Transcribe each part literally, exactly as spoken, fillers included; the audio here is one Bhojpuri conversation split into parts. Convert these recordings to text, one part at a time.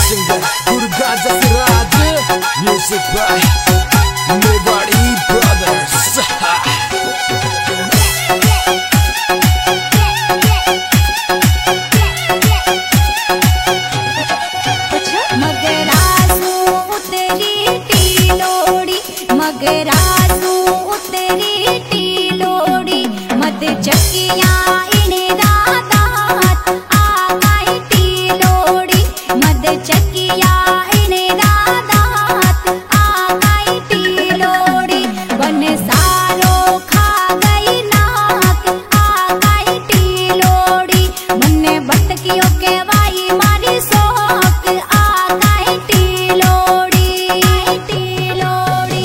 singer Durga Jasiraj, music by Nobody Brothers. मगरासू उतरी टीलोड़ी, मगरासू उतरी टीलोड़ी, मत चकिया इने रात आ गई टीलोड़ी, मत चकिया इने रात आ गई टीलोड़ी, बन सारो खा गई नाक आ गई टीलोड़ी, मन्ने बटकियों के वाई मारी सोक आ गई टीलोड़ी, टीलोड़ी।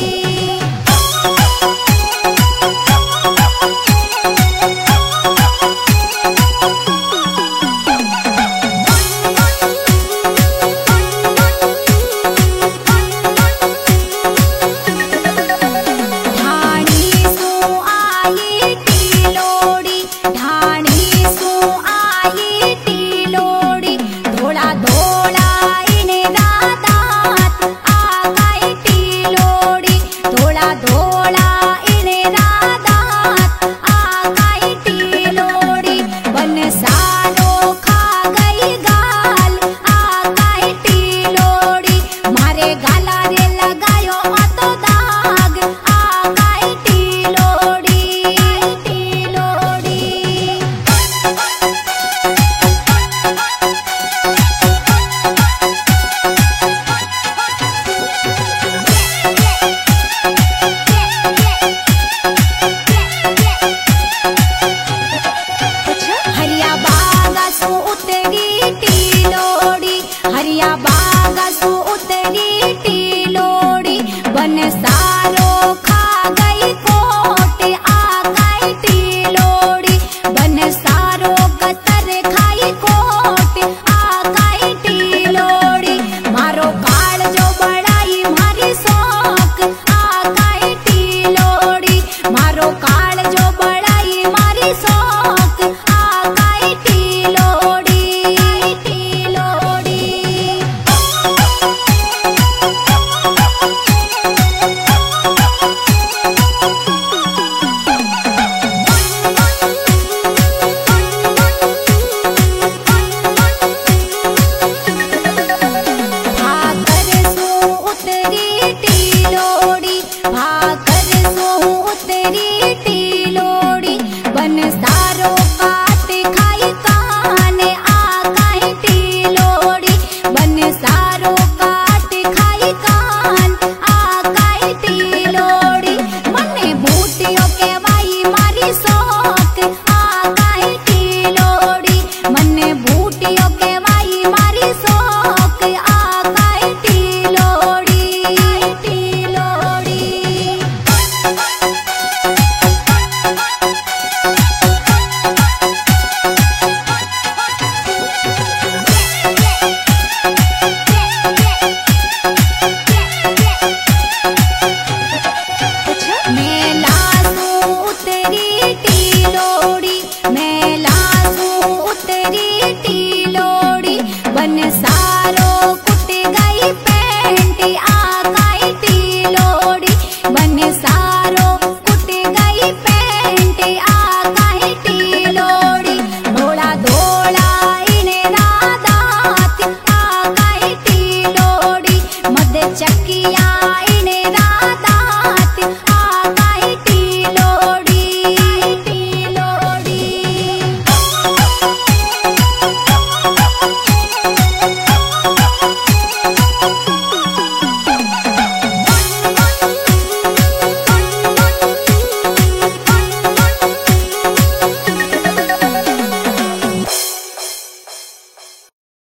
ढाणी सो आई टीलोड़ी, ढाणी सो आई टीलोड़ी, धोला धोला इने दांत आ गई टीलोड़ी, धोला धोला इने दांत आ गई टीलोड़ी, बन सारो खा गई गाल आ गई टीलोड़ी, मारे गाला रे लगायो तो दाग आ गई टीलोड़ी, टीलोड़ी। हरिया बागा सो उतरी टीलोड़ी, हरिया बागा सो उतरी टीलोड़ी, बन सारो खा गई कोट आ गई टीलोड़ी, बन सारो गतर खाई कोट आ गई टीलोड़ी, मारो काल जो बड़ाई मारी शौक आ गई टीलोड़ी, मारो काल जो बड़ाई मारी शौक आ गई टीलोड़ी, टीलोड़ी। भाकर सो उतरी टीलोड़ी, भाकर